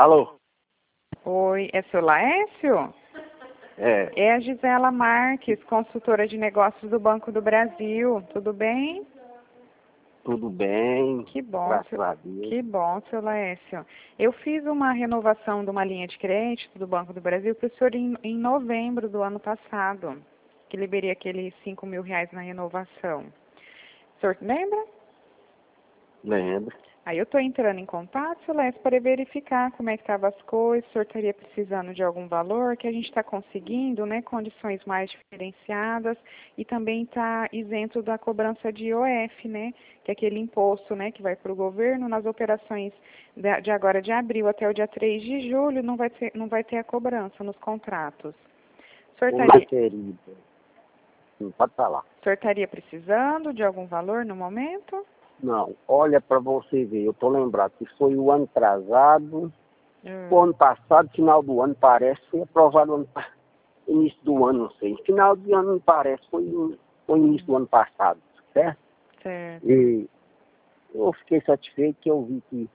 Alô? Oi, é seu Laércio? É, É a Gisela Marques, consultora de negócios do Banco do Brasil. Tudo bem? tudo bem, Que bom, graças a Deus. que bom, seu Laércio. Eu fiz uma renovação de uma linha de crédito do Banco do Brasil para o senhor em novembro do ano passado, que liberei aqueles R$ 5.000 na renovação. O senhor lembra? Lembro. Aí eu estou entrando em contato, seu Laércio, para verificar como é que estavam as coisas, se o senhor estaria precisando de algum valor, que a gente está conseguindo, né, condições mais diferenciadas e também está isento da cobrança de IOF, né, que é aquele imposto, né, que vai para o governo nas operações de agora de abril até o dia 3 de julho, não vai ter a cobrança nos contratos. O senhor Ô, estaria, querido, pode falar. o senhor estaria precisando de algum valor no momento? Não, olha pra você ver, eu tô lembrado que foi o ano atrasado, o ano passado, final do ano parece, foi aprovado início do ano, não sei. Final de ano parece, foi início do ano passado, certo? Certo. E eu fiquei satisfeito que eu vi que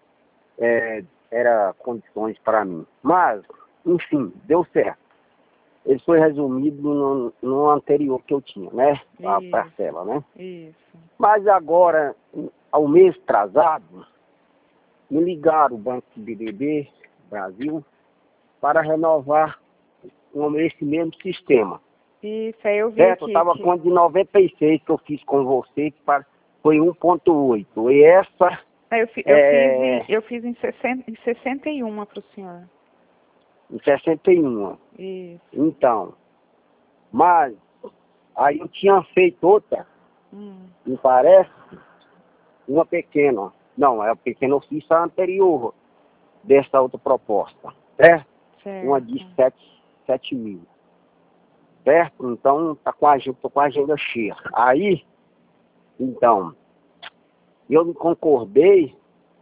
era condições para mim. Mas, enfim, deu certo. Ele foi resumido no anterior que eu tinha, né? A Isso. parcela, né? Isso. Mas agora, ao mês atrasado, me ligaram o Banco BBB Brasil para renovar esse mesmo sistema. Isso, aí eu vi Certo? Eu aqui estava que... com a de 96 que eu fiz com você, que foi 1,8. E essa Aí eu fiz em 61 para o senhor. em 61. Isso. Então, mas aí eu tinha feito outra, me parece, uma pequena. Não, é a pequena eu fiz a anterior dessa outra proposta, certo? Uma de Certo. 7 mil, certo? Então, tô com a agenda cheia. Aí, então, eu me concordei,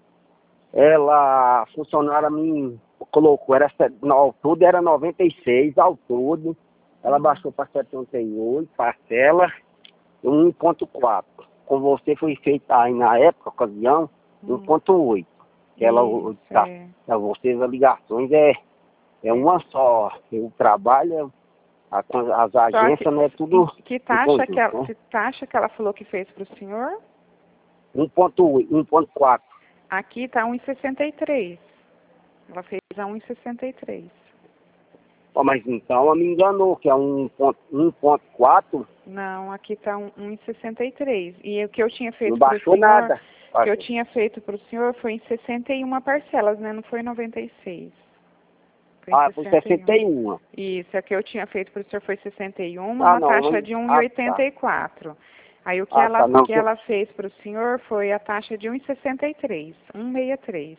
a funcionária me colocou, ao todo era 96, ao todo, ela baixou para 78, parcela, 1,4. Com você foi feita aí na época, ocasião, 1,8. Que vocês as ligações é uma só. Eu trabalho, as agências, né, tudo Que em taxa conjunto, né? que taxa que ela falou que fez para o senhor? 1,8, 1,4. Aqui está 1,63. Ela fez a 1,63. Ó, mas então ela me enganou, que é 1,4, Não, aqui está 1,63. E o que eu tinha feito não para o baixou senhor, nada. o que eu tinha feito para o senhor foi em 61 parcelas, né? Não foi 96. Foi em Foi 61. 61. Isso, a que eu tinha feito para o senhor foi 61, Ah, uma não, taxa de tá. 1,84. Aí o que Não, que ela fez para o senhor foi a taxa de 1,63. 1,63.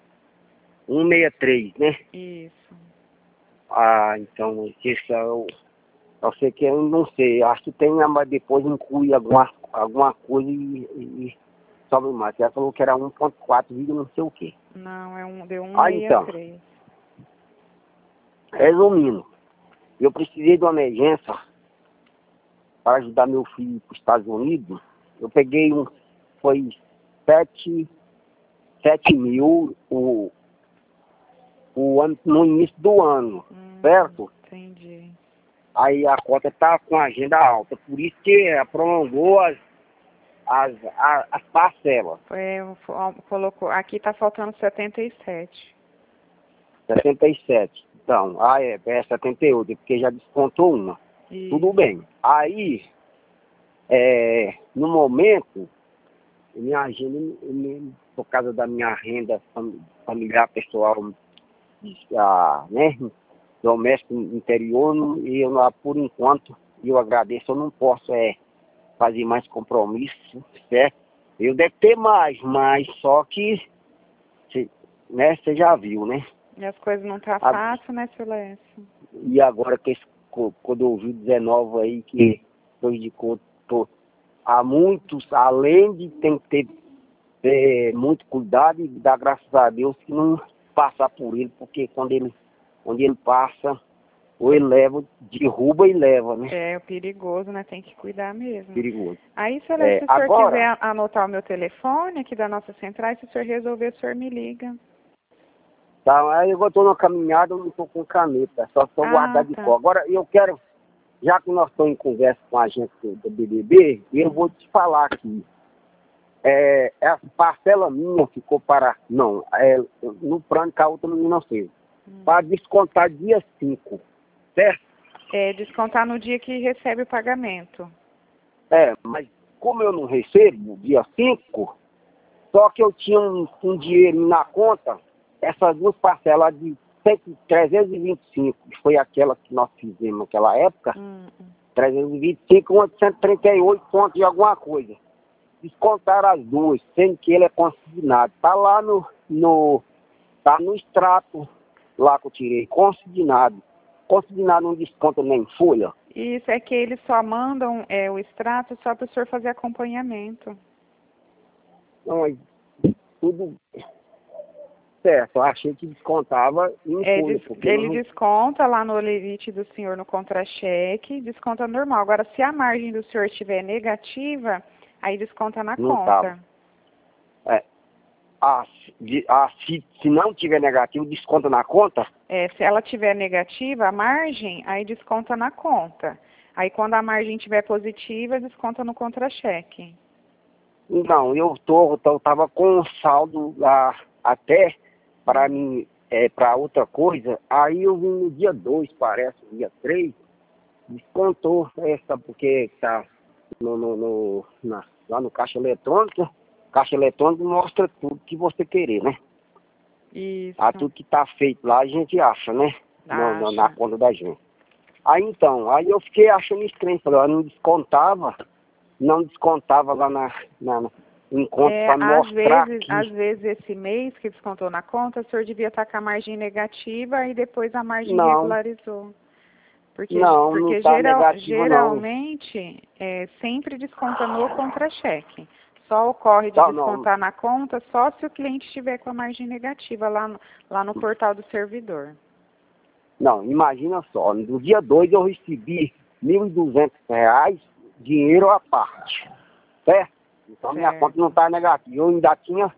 1,63, né? Isso. Então, esse eu sei que eu não sei, acho que tem, mas depois inclui alguma coisa e sobe mais. Ela falou que era 1,4, não sei o quê. Não, deu Então, 1,63. resumindo, eu precisei de uma emergência para ajudar meu filho para os Estados Unidos. Eu peguei foi 7 mil no início do ano, certo? Entendi. Aí a cota tá com a agenda alta, por isso que prolongou as parcelas. Colocou, aqui está faltando 77. 77. Então, é 78, porque já descontou uma. Isso. Tudo bem. Aí, no momento, minha agenda, por causa da minha renda familiar, pessoal, né, doméstico interior, e eu, por enquanto, eu agradeço, eu não posso fazer mais compromisso, certo? Eu deve ter mais, mas só que, né, você já viu, né? E as coisas não tá fácil, né, seu Lécio? E agora que quando eu vi 19 aí, que prejudicou há muitos, além de tem que ter muito cuidado e dar graças a Deus que não passar por ele, porque quando ele passa, ou ele leva, derruba e leva, né? É perigoso, né? Tem que cuidar mesmo. Perigoso. Aí, seu Lécio, se o senhor Agora, quiser anotar o meu telefone aqui da nossa central, se o senhor resolver, o senhor me liga. Tá, aí eu tô numa caminhada, eu não tô com caneta, só tô guardado de tá. cor. Agora, eu quero, já que nós estamos em conversa com a gente do BBB, eu vou te falar aqui. A parcela minha ficou para... Não, no plano que a outra menina fez. Para descontar dia 5, certo? Descontar no dia que recebe o pagamento. Mas como eu não recebo dia 5, só que eu tinha um dinheiro na conta, essas duas parcelas de 325, que foi aquela que nós fizemos naquela época, 325, 138 pontos de alguma coisa. Descontaram as duas, sendo que ele é consignado. Tá lá tá no extrato lá que eu tirei, consignado. Consignado não desconta nem folha. Isso, é que eles só mandam o extrato só para o senhor fazer acompanhamento. Não, mas tudo certo, eu achei que descontava em folha. Ele desconta lá no limite do senhor no contra-cheque, desconta normal. Agora, se a margem do senhor estiver negativa, aí desconta na conta. Se não tiver negativo, desconta na conta? Se ela tiver negativa, a margem, aí desconta na conta. Aí quando a margem estiver positiva, desconta no contra-cheque. Não, eu tava com um saldo lá até para mim, para outra coisa. Aí eu vim no dia 2, parece, dia 3, descontou essa, porque tá lá no caixa eletrônico. Caixa eletrônico mostra tudo que você querer, né? Isso. Tudo que tá feito lá a gente acha, né? Na conta da gente. Aí eu fiquei achando estranho, falei, eu não descontava lá em conta para mostrar Às vezes esse mês que descontou na conta, o senhor devia estar com a margem negativa e depois a margem regularizou. Porque não tá geralmente sempre desconta no contra-cheque. Só ocorre de descontar na conta só se o cliente estiver com a margem negativa lá no portal do servidor. Não, imagina só, no dia 2 eu recebi R$1.200, dinheiro à parte, certo? Então minha conta não está negativa, eu ainda tinha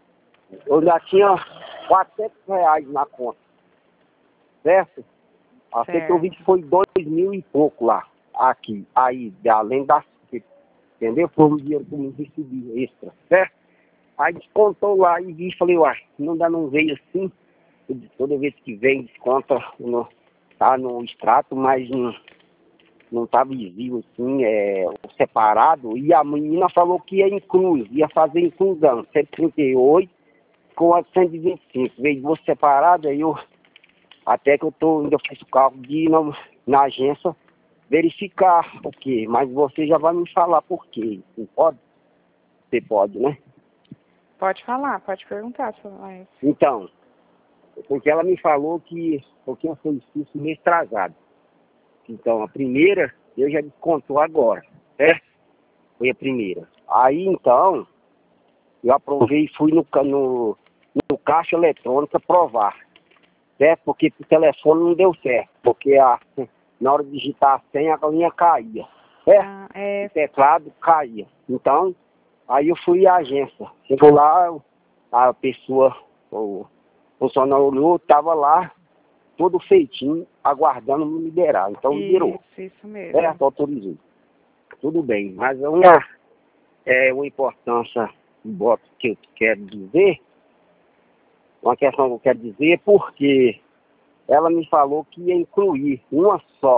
R$400 na conta, certo? Até que eu vi que foi 2.000 e pouco lá, aí, além das... Entendeu? Foi um dinheiro que eu recebi extra, certo? Aí descontou lá e vi, falei, não veio assim. Toda vez que vem, desconta, tá no extrato, mas não tá visível assim, separado. E a menina falou que ia fazer inclusão, 138 com 125. Veio duas separadas, aí até que ainda fiz o cálculo de ir na agência verificar o quê, mas você já vai me falar por quê. Não pode? Você pode, né? Pode falar, pode perguntar, senhor. Então, porque ela me falou que porque eu fui expulso mês atrasado. Então, a primeira, eu já descontou agora, certo? Foi a primeira. Aí, então, eu aprovei e fui no caixa eletrônico provar, certo? Porque o telefone não deu certo, porque na hora de digitar a senha, a linha caía, certo? O teclado caía. Então, aí eu fui à agência. Chegou lá, a pessoa, o funcionário olhou, estava lá, todo feitinho, aguardando me liberar. Então, liberou. Isso mesmo. Certo, autorizou. Tudo bem, mas uma importância que eu quero dizer, uma questão que eu quero dizer, porque ela me falou que ia incluir uma só,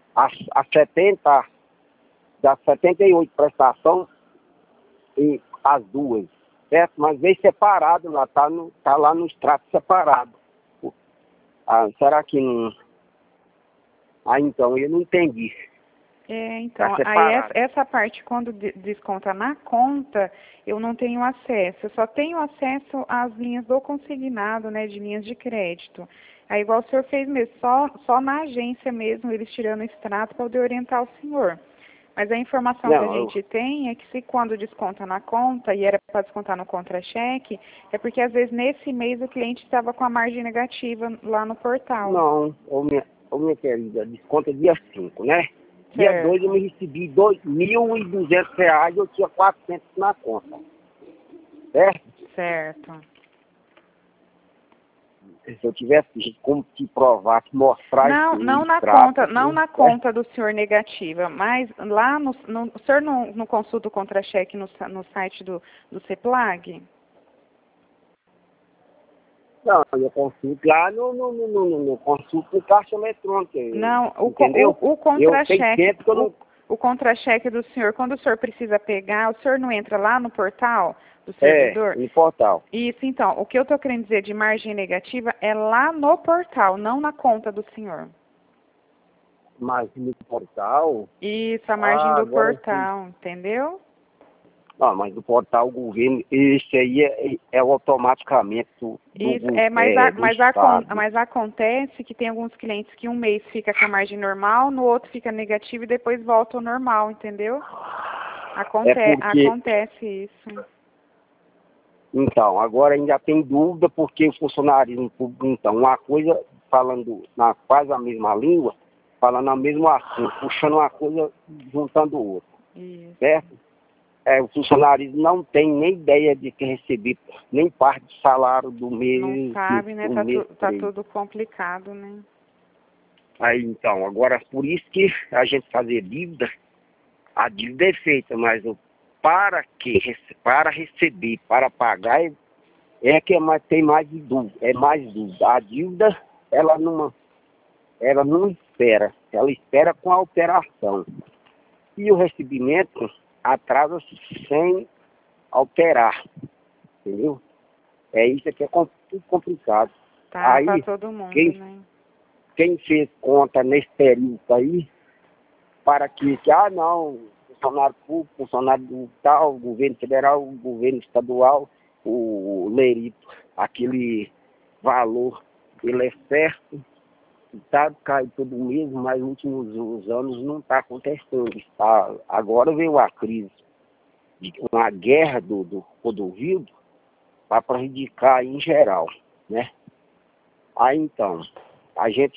das 78 prestações, e as duas, certo? Mas veio separado lá, tá lá no extrato separado. Será que não... então, eu não entendi. Então, aí essa parte, quando desconta na conta, eu não tenho acesso. Eu só tenho acesso às linhas do consignado, né, de linhas de crédito. Aí, igual o senhor fez mesmo, só na agência mesmo, eles tirando o extrato para poder orientar o senhor. Mas a informação que a gente tem é que se quando desconta na conta, e era para descontar no contra-cheque, é porque às vezes nesse mês o cliente estava com a margem negativa lá no portal. Não, minha querida, desconta dia 5, né? Dia 2 eu me recebi R$2.200, eu tinha 400 na conta. Certo? Certo. se eu tivesse como te provar, te mostrar Não, isso, não na extrato, conta, não na né? conta do senhor negativa, mas lá o senhor não consulta o contra-cheque no site do CEPLAG? Não, eu consulto lá no consulto no caixa eletrônica, Não, entendeu? o Eu sei contra-cheque, sempre que eu não... o contra-cheque do senhor, quando o senhor precisa pegar, o senhor não entra lá no portal do É, servidor? no portal. Isso, então, o que eu estou querendo dizer de margem negativa é lá no portal, não na conta do senhor. Mas no portal... Isso, a margem do agora sim. portal, entendeu? Não, mas do portal governo, esse aí é automaticamente Isso, do Estado. mas acontece que tem alguns clientes que um mês fica com a margem normal, no outro fica negativo e depois volta ao normal, entendeu? É porque... Acontece isso. Então, agora ainda tem dúvida porque o funcionarismo público, então, uma coisa falando na quase a mesma língua, falando a mesma assunto, puxando uma coisa, juntando outra, Isso. certo? O funcionarismo não tem nem ideia de que receber nem parte do salário do mês, Não sabe, né? do mês Tá 3. tudo complicado, né? Aí, então, agora, por isso que a gente fazer dívida, a dívida é feita, mas para receber, para pagar, que tem mais de dúvida, é mais dúvida. A dívida, ela não espera, ela espera com a operação. E o recebimento atrasa-se sem alterar, entendeu? Isso que é tudo complicado. Tá Aí, todo mundo, quem, né? quem fez conta nesse período aí, para que não, funcionário público, funcionário do tal, governo federal, governo estadual, o lerito, aquele valor, ele é certo, está cai todo mesmo, mas nos últimos anos não está acontecendo. Agora veio a crise, uma guerra do rodovio para prejudicar em geral, né? Aí então, a gente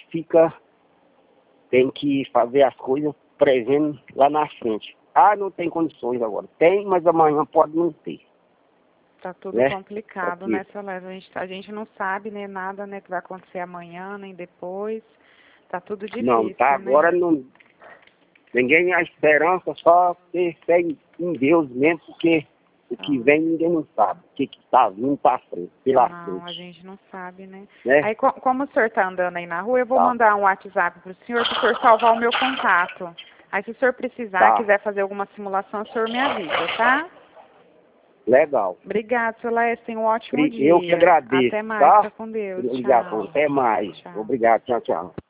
tem que fazer as coisas prevendo lá na frente. Não tem condições agora. Tem, mas amanhã pode não ter. Tá tudo Né? complicado, né, seu Léo? A gente não sabe, né, nada, né, que vai acontecer amanhã, nem depois. Tá tudo difícil, Não, tá agora né? não. Ninguém a esperança, só ter fé em Deus mesmo, porque o que vem ninguém não sabe. O que está vindo para frente, pela Não, a frente. gente não sabe, né? Né? Aí, como o senhor tá andando aí na rua, eu vou Tá. mandar um WhatsApp pro senhor salvar o meu contato. Aí, se o senhor precisar, Tá. quiser fazer alguma simulação, o senhor me avisa, tá? Legal. Obrigado, seu Léo. Tenha um ótimo dia. Eu que agradeço, Até mais. tá? Fica com Deus. Ligação. Tchau. Até mais. Tchau. Obrigado. Tchau, tchau.